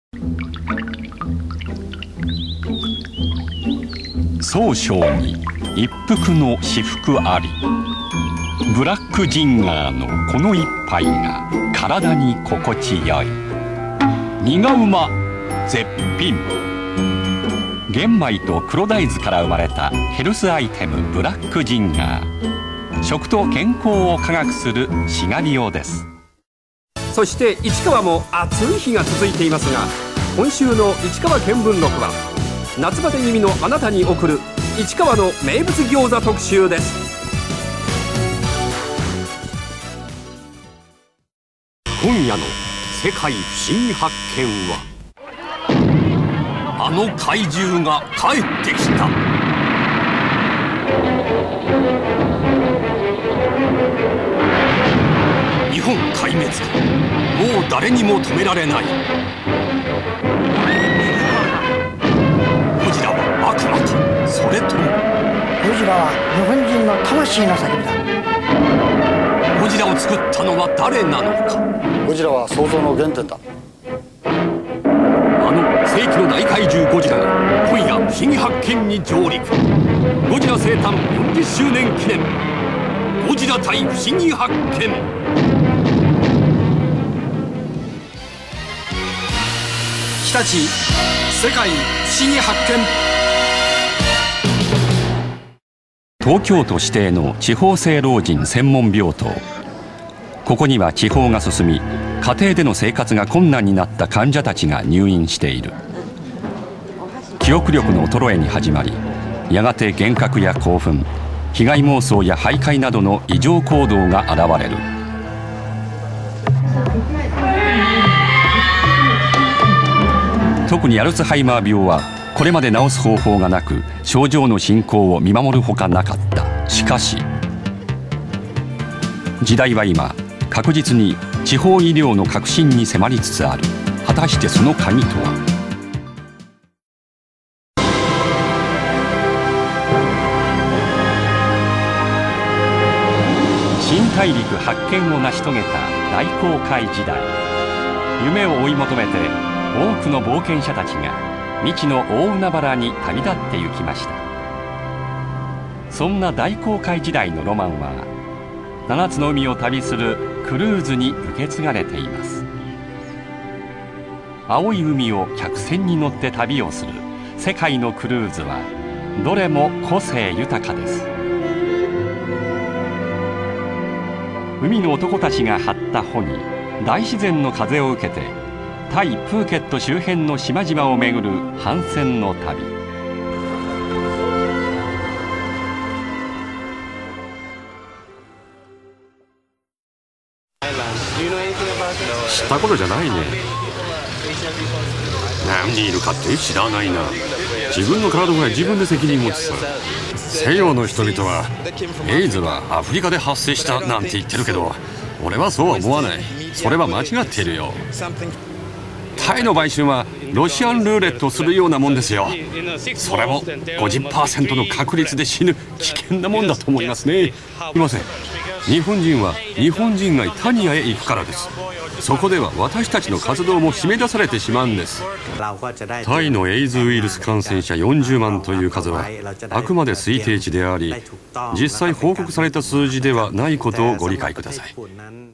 宗匠に一服の至福あり。ブラックジンガーのこの一杯が体に心地よい。苦うま絶品。玄米と黒大豆から生まれたヘルスアイテムブラックジンガー。食と健康を科学するシガリオです。 そして市川も暑い日が続いていますが、今週の市川見聞録は夏バテ気味のあなたに送る市川の名物餃子特集です。今夜の世界不思議発見は、あの怪獣が帰ってきた。日本壊滅か、もう誰にも止められない。ゴジラは悪魔か、それともゴジラは日本人の魂の叫びだ。 ゴジラを作ったのは誰なのか。 ゴジラは創造の原点だ。 あの世紀の大怪獣ゴジラが今夜不思議発見に上陸。ゴジラ生誕40周年記念、ゴジラ対不思議発見。 日立世界不思議発見。 東京都指定の地方性老人専門病棟。ここには地方が進み、家庭での生活が困難になった患者たちが入院している。記憶力の衰えに始まり、やがて幻覚や興奮、被害妄想や徘徊などの異常行動が現れる。特にアルツハイマー病はこれまで治す方法がなく、症状の進行を見守るほかなかった。しかし時代は今確実に地方医療の革新に迫りつつある。果たしてその鍵とは。新大陸発見を成し遂げた大航海時代。夢を追い求めて多くの冒険者たちが未知の大海原に旅立って行きました。そんな大航海時代のロマンは7つの海を旅するクルーズに受け継がれています。青い海を客船に乗って旅をする世界のクルーズはどれも個性豊かです。海の男たちが張った帆に大自然の風を受けてタイ・プーケット周辺の島々を巡る帆船の旅。 知ったことじゃないね。何人いるかって知らないな。自分の体は自分で責任持つさ。西洋の人々はエイズはアフリカで発生したなんて言ってるけど、俺はそうは思わない。それは間違っているよ。タイの売春はロシアンルーレットをするようなもんですよ。それも 50% の確率で死ぬ危険なもんだと思いますね。いません。日本人は日本人がタニアへ行くからです。そこでは私たちの活動も締め出されてしまうんです。タイのエイズウイルス感染者40万という数はあくまで推定値であり、実際報告された数字ではないことをご理解ください。